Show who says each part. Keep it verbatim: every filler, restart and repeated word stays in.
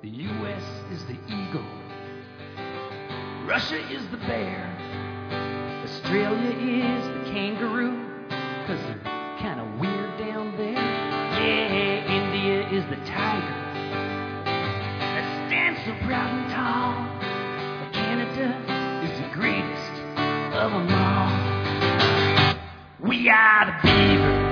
Speaker 1: The U S is the eagle. Russia is the bear. Australia is the kangaroo, 'cause they're kinda weird down there. Yeah, India is the tiger that stands so proud and tall. But Canada is the greatest of them all. We are the beaver.